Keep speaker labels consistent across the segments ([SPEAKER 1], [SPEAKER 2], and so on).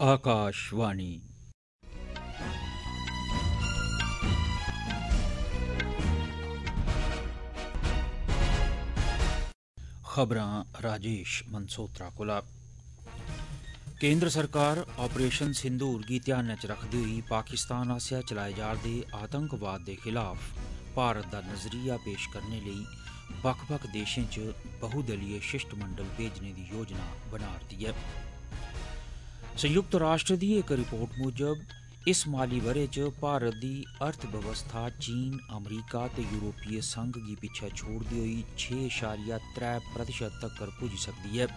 [SPEAKER 1] आकाशवाणी। खबरां राजेश मनसोत्रा कोला। केंद्र सरकार ऑपरेशन सिंदूर गी ध्यानै च रखदे होई पाकिस्तान आसेआ चलाए जा'रदे आतंकवाद दे खिलाफ भारत दा नजरिया पेश करने लेई बक्ख-बक्ख देशें च बहुदलीय शिष्टमंडल भेजने दी योजना बना'रदी ऐ। संयुक्त राष्ट्र दी इक रिपोर्ट मूजब इस माली ब'रे च भारत दी अर्थव्यवस्था चीन, अमरीका ते यूरोपीय संघ गी पिच्छे छोड़दे होई 6.3% तक्कर पुज्जी सकदी ऐ।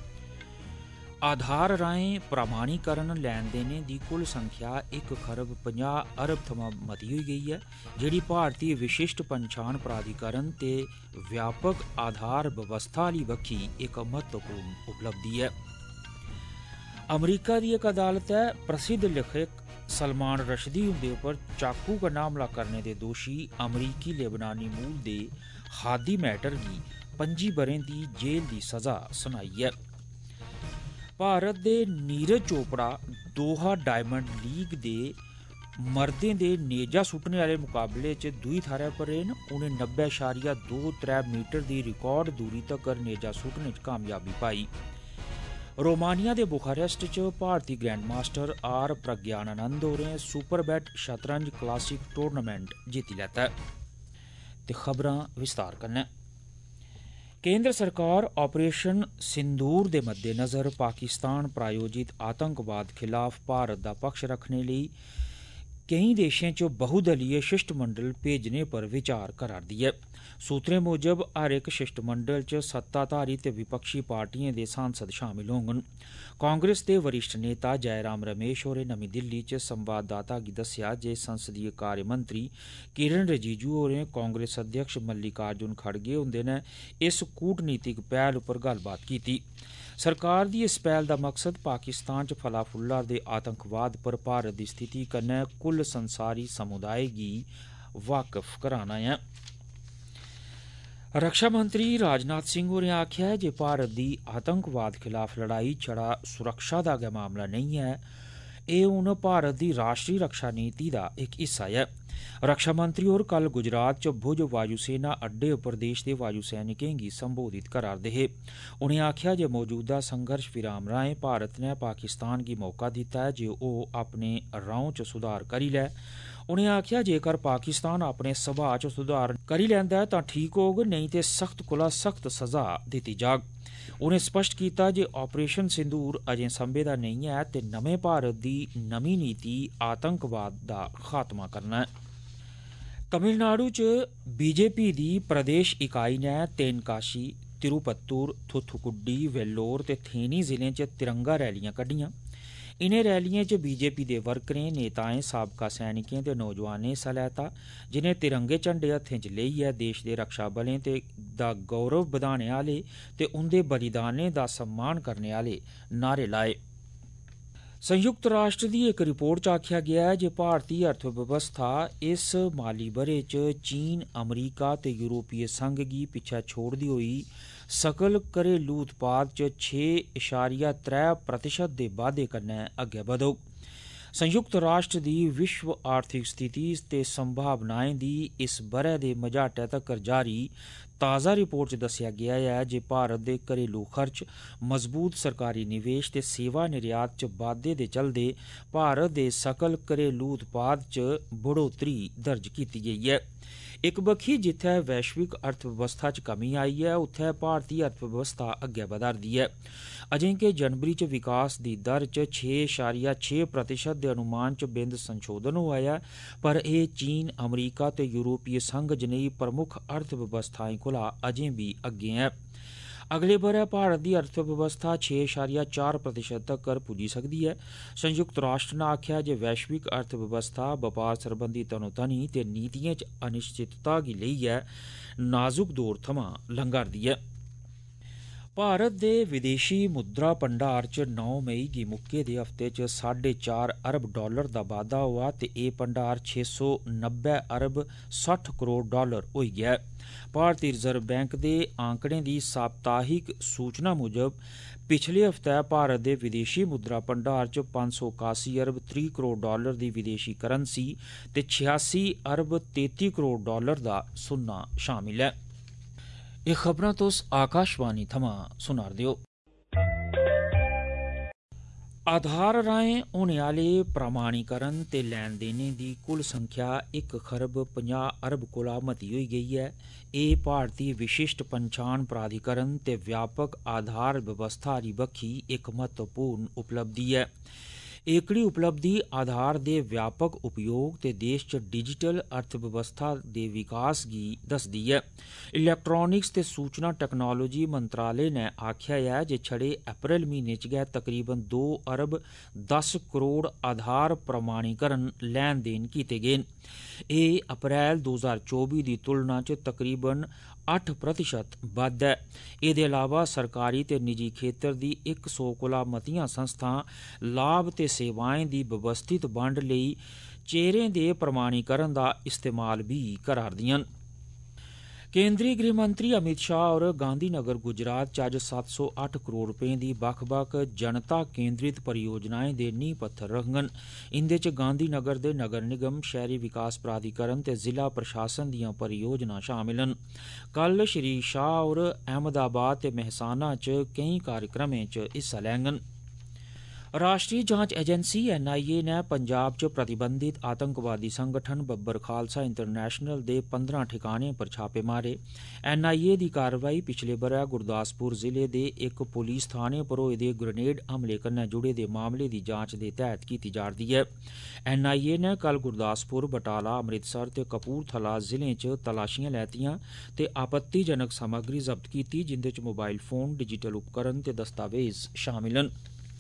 [SPEAKER 1] आधार राहें प्रमाणीकरण लैन देनें दी कुल संख्या 1.50 अरब थमां मती होई गेई ऐ, जेह्ड़ी भारतीय विशिष्ट पन्छान प्राधिकरण ते व्यापक आधार व्यवस्था आह्ली बक्खी इक महत्वपूर्ण उपलब्धि ऐ। अमरीका दी इक अदालतै प्रसिद्ध लेखक सलमान रशदी हुंदे उप्पर चाकू कन्नै हमला करने दे दोशी अमरीकी लेबनानी मूल दे हादी मैटर गी 25 ब'रें दी जेल दी सज़ा सुनाई ऐ। भारत दे Neeraj Chopra Doha Diamond League दे मर्दें दे नेजा सुट्टने आह्ले मुकाबले च दूई थाह्रै पर रेह् न। उ'नें 90.23 मीटर दी रिकार्ड दूरी तक्कर नेजा सुट्टने च कामयाबी पाई। रोमानिया दे बुखारेस्ट च भारती ग्रैंड मास्टर आर प्रज्ञानंद होरें सुपरबैट शतरंज क्लासिक टूर्नामेंट जीती लैता। ते खबरां विस्तार कन्नै। केंद्र सरकार ऑपरेशन सिंदूर दे मद्देनज़र पाकिस्तान प्रायोजित आतंकवाद खिलाफ भारत दा पक्ष रखने लेई केईं देशें च बहुदलीय शिष्टमंडल भेजने पर विचार करा'रदी ऐ। सूत्रें मूजब हर इक शिष्टमंडल च सत्ताधारी ते विपक्षी पार्टिएं दे सांसद शामिल होङन। कांग्रेस दे वरिष्ठ नेता जयराम रमेश होरें नमीं दिल्ली च संवाददाता गी दस्सेआ जे संसदीय कार्य मंत्री किरण रिजिजू होरें कांग्रेस अध्यक्ष मल्लिकार्जुन खड़गे हुंदे नै इस कूटनीतिक पैह्ल उप्पर गल्लबात कीती। सरकार दी इस पैह्ल दा मकसद पाकिस्तान च फला फुल्ला'रदे आतंकवाद पर भारत दी स्थिति कन्नै कुल संसारी समुदाय गी वाकफ कराना ऐ। रक्षा मंत्री राजनाथ सिंह होरें आखेआ ऐ जे भारत दी आतंकवाद खिलाफ लड़ाई छड़ा सुरक्षा दा गै मामला नेईं ऐ, एह् हून भारत दी राष्ट्री रक्षा नीति दा इक हिस्सा ऐ। रक्षा मंत्री होर कल गुजरात च भुज वायुसेना अड्डे उप्पर देश दे वायु सैनिकें गी संबोधित करा'रदे हे। उनें आखेआ जे मौजूदा संघर्ष विराम राहें भारत नै पाकिस्तान गी मौका दित्ता ऐ जे ओह् अपने रौं च सुधार करी लै। उनें आखेआ जेकर पाकिस्तान अपने सभाऽ च सुधार करी लैंदा ऐ तां ठीक होग, नेईं ते सख्त कोला सख्त सजा दित्ती जाग। उनें स्पष्ट कीता जे ऑपरेशन सिंदूर अजें संभे दा नेईं ऐ ते नमें भारत दी नमीं नीति आतंकवाद दा खात्मा करना ऐ। तमिलनाडु च बीजेपी दी प्रदेश इकाई नै तेनकाशी, तिरुपत्तुर, थुथुकुडी, वेल्लोर ते थेनी जिलें च तिरंगा रैलियां कड्ढियां। इनें रैलियें च बीजेपी दे वर्करें, नेताएं, साबका सैनिकें ते नौजवानें हिस्सा लैता, जिनें तिरंगे झंडे हत्थें च लेइयै देश दे रक्षा बलें दा गौरव बधाने आह्ले ते उंदे बलिदानें दा सम्मान करने आह्ले नारे लाए। संयुक्त राष्ट्र दी इक रिपोर्ट च आखेआ गेआ ऐ जे भारतीय अर्थव्यवस्था इस माली ब'रे च चीन, अमरीका ते यूरोपीय संघ गी पिच्छे छोड़दी होई सकल घरेलू उत्पाद च 6.3% दे बाद्धे कन्नै अग्गै बधोग। संयुक्त राष्ट्र दी विश्व आर्थिक स्थिति ते संभावनाएं दी इस ब'रे दे मझाटै तक्कर जारी ताज़ा रिपोर्ट च दस्सेआ गेआ ऐ जे भारत दे घरेलू खर्च, मजबूत सरकारी निवेश ते सेवा निर्यात च बाद्धे दे चलदे भारत दे सकल घरेलू उत्पाद च बढ़ोतरी दर्ज कीती गेई ऐ। इक बक्खी जित्थै वैश्विक अर्थव्यवस्था च कमी आई ऐ, उत्थै भारती अर्थव्यवस्था अग्गै बधा'रदी ऐ। अजें के जनवरी च विकास दी दर च 6.6% दे अनुमान च बिंद संशोधन होआ ऐ, पर एह् चीन, अमरीका ते यूरोपीय संघ जनेही प्रमुख अर्थव्यवस्थाएं कोला अजें बी अग्गें ऐ। अगले ब'रै भारत दी अर्थव्यवस्था 6.4% तक्कर पुज्जी सकदी ऐ। संयुक्त राष्ट्र नै आखेआ जे वैश्विक अर्थव्यवस्था बपार सरबंधी तनोतनी ते नीतिएं च अनिश्चितता गी लेइयै नाजुक दौर थमां लंघा'रदी ऐ। भारत दे विदेशी मुद्रा भंडार च 9 मई गी मुक्के दे हफ्ते च $4.5 अरब दा बाद्धा होआ ते एह् भंडार $690 अरब 60 करोड़ होई गया ऐ। भारतीय रिजर्व बैंक दे आंकड़ें दी साप्ताहिक सूचना मुजब पिछले हफ्ते भारत दे विदेशी मुद्रा भंडार च $581 अरब 30 करोड़ दी विदेशी करंसी ते $86 अरब 33 करोड़ दा सुन्ना शामिल ऐ। एह् खबरां तुस आकाशवाणी थमां सुना'रदे ओ। आधार राहें होने आह्ले प्रमाणीकरण ते लैन देनें दी कुल संख्या 1,50 अरब कोला मती होई गेई ऐ। एह् भारती विशिष्ट पंछान प्राधिकरण ते व्यापक आधार व्यवस्था आह्ली बक्खी इक महत्वपूर्ण उपलब्धि ऐ। एह्कड़ी उपलब्धि आधार दे व्यापक उपयोग ते देश च डिजिटल अर्थव्यवस्था दे विकास गी दसदी ऐ। इलैक्ट्रानिक्स ते सूचना टैक्नोलोजी मंत्रालय ने आखेआ ऐ जे छड़े अप्रैल म्हीने च गै तकरीबन 2 अरब 10 करोड़ आधार प्रमाणीकरण लैन देन कीते गे न। एह् अप्रैल 2024 दी तुलना च तकरीबन 8% बद्ध ऐ। एह्दे अलावा सरकारी ते निजी खेतर दी 100 कोला मतियां संस्थां लाभ ते सेवाएं दी व्यवस्थित बंड लेई चेह्रें दे प्रमाणीकरण दा इस्तेमाल बी करा'रदियां न। केंद्री गृह मंत्री अमित शाह होर गांधीनगर गुजरात च अज्ज 708 करोड़ रपें दी बक्ख-बक्ख जनता केंद्रित परियोजनाएं दे नींह पत्थर रखङन। इंदे च गांधीनगर दे नगर निगम, शैहरी विकास प्राधिकरण ते जिला प्रशासन दियां परियोजनां शामिल न। कल श्री शाह होर अहमदाबाद ते मेहसाना च केईं कार्यक्रमें च हिस्सा लैङन। राष्ट्रीय जांच एजेंसी NIA ने पंजाब च प्रतिबंधित आतंकवादी संगठन बब्बर खालसा इंटरनेशनल दे 15 ठिकानें पर छापे मारे। NIA दी कार्रवाई पिछले ब'रै गुरदासपुर जिले दे इक पुलिस थाने पर होए दे ग्रेनेड हमले कन्नै जुड़े दे मामले दी जांच दे तैह्त कीती जा'रदी ऐ। NIA ने कल गुरदासपुर, बटाला, अमृतसर ते कपूरथला जिलें च तलाशियां लैतियां ते आपत्तिजनक समग्री जब्त कीती, जिंदे च मोबाइल फोन, डिजिटल उपकरण ते दस्तावेज शामिल न।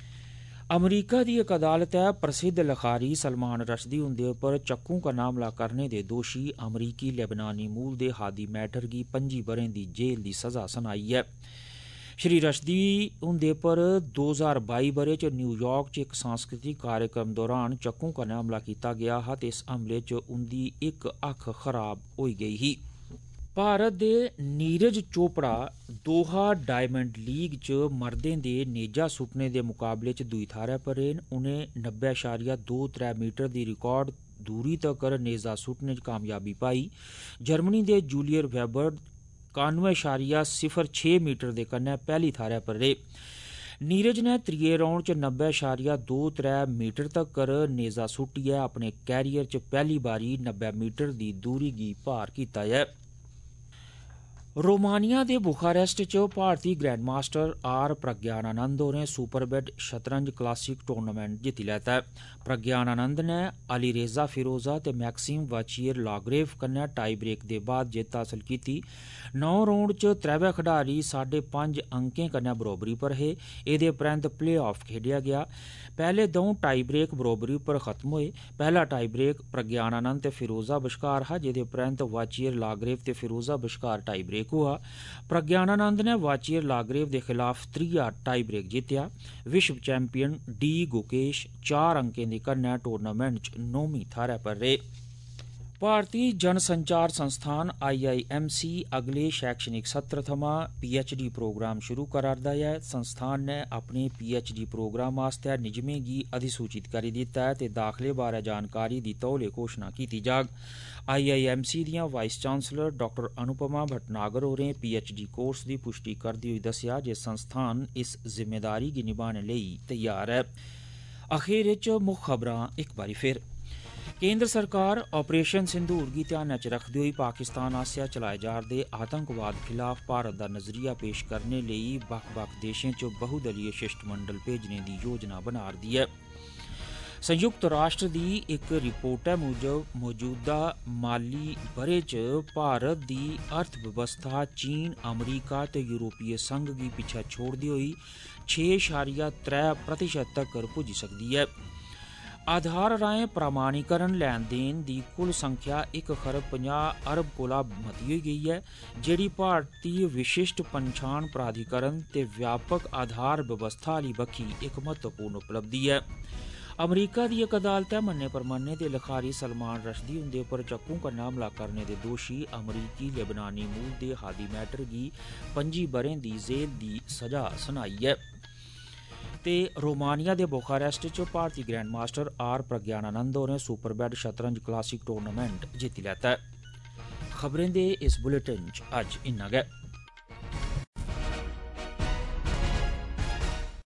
[SPEAKER 1] अमरीका दी इक अदालतै प्रसिद्ध लखारी सलमान रश्दी हुंदे उप्पर चक्कू कन्नै हमला करने दे दोषी अमरीकी लेबनानी मूल दे हादी मैटर गी 25 ब'रें दी जेल दी सज़ा सुनाई ऐ। श्री रश्दी हुंदे पर 2022 ब'रे च न्यूयार्क च इक सांस्कृतिक कार्यक्रम दौरान चक्कू कन्नै हमला कीता गेआ हा ते इस हमले च उंदी इक अक्ख खराब होई गेई ही। भारत दे Neeraj Chopra Doha Diamond League च मर्दें दे नेजा सुट्टने दे मुकाबले च दूई थाह्रै पर रेह् न। उनें 90.23 मीटर दी रिकार्ड दूरी तक्कर नेजा सुट्टने च कामयाबी पाई। जर्मनी दे जूलियर वेबर 91.06 मीटर दे कन्नै पैह्ली थाह्रै पर रेह्। नीरज ने त्रिये राउंड च 90.23 मीटर तक्कर नेजा सुट्टियै अपने कैरियर च पैह्ली बारी 90 मीटर दी दूरी गी पार कीता ऐ। रोमानिया दे बुखारेस्ट च भारती ग्रैंडमास्टर प्रज्ञानानंद होरें सुपरबेट शतरंज क्लासिक टूर्नामेंट जित्ती लैता ऐ। प्रज्ञानानंद ने अलीरेजा फिरोजा ते मैक्सिम वाचियर लागरेव कन्नै टाई ब्रेक दे बाद जित्त हासल कीती। 9 राउंड च त्रैवै खडारी 5.5 अंकें कन्नै बरोबरी पर हे। एह्दे परैंत प्ले ऑफ खेड्डेआ गेआ। पैह्ले द'ऊं टाई ब्रेक बरोबरी पर खत्म होए। पैह्ला टाई ब्रेक प्रज्ञानानंद ते फिरोजा बश्कार हा, जेह्दे परैंत वाचियर लागरेव ते फिरोजा बश्कार टाई ब्रेक होआ। प्रज्ञानानंद ने वाचियर लागरेव दे खिलाफ त्रीया टाई ब्रेक जित्तेआ। विश्व चैंपियन डी गुकेश 4 अंकें दे कन्नै टूर्नामेंट च 9मीं थाह्रै पर रेह्। भारतीय जनसंचार संस्थान IIMC अगले शैक्षणिक सत्र थमां PhD प्रोग्राम शुरू करा'रदा ऐ। संस्थान ने अपने PhD प्रोग्राम आस्तै निजमें गी अधिसूचित करी दित्ता ऐ ते दाखले बारै जानकारी दी तौले घोशणा कीती जाग। IIMC दियां वाइस चांसलर डॉ अनुपमा भटनागर होरें PhD कोर्स दी पुष्टि करदे होई दस्सेआ जे संस्थान इस जिम्मेदारी गी निभाने लेई तैयार ऐ। अखीर च मुक्ख खबरां इक बारी फिर। केंद्र सरकार ऑपरेशन सिंदूर गी ध्यानै च रखदे होई पाकिस्तान आसेआ चलाए जा'रदे आतंकवाद खिलाफ भारत दा नजरिया पेश करने लेई बक्ख-बक्ख देशें च बहुदलीय शिष्टमंडल भेजने दी योजना बना'रदी ऐ। संयुक्त राष्ट्र दी इक रिपोर्टै मुजब मौजूदा माली ब'रे च भारत दी अर्थव्यवस्था चीन, अमरीका ते यूरोपीय संघ गी पिच्छै छोड़दे होई 6.3% तक्कर पुज्जी सकदी ऐ। आधार राहें प्रमाणीकरण लैन देन दी कुल संख्या 1,50 अरब कोला मती होई गेई है, जेह्ड़ी भारतीय विशिष्ट पंछान प्राधिकरण ते व्यापक आधार व्यवस्था आह्ली बक्खी इक महत्वपूर्ण उपलब्धि है। अमरीका दी इक अदालतै मन्ने परमन्ने दे लखारी सलमान रश्दी हुंदे उप्पर चक्कू कन्नै हमला करने दे दोशी अमरीकी लेबनानी मूल दे हादी मैटर गी 25 ब'रें दी जेल दी सजा सुनाई है। ते रोमानिया दे बुखारेस्ट च भारती ग्रैंड मास्टर आर प्रज्ञानानंद होरें सुपरबैड शतरंज क्लासिक टूर्नामेंट जित्ती लैता है। खबरें दे इस बुलेटिन च अज्ज इन्ना गै।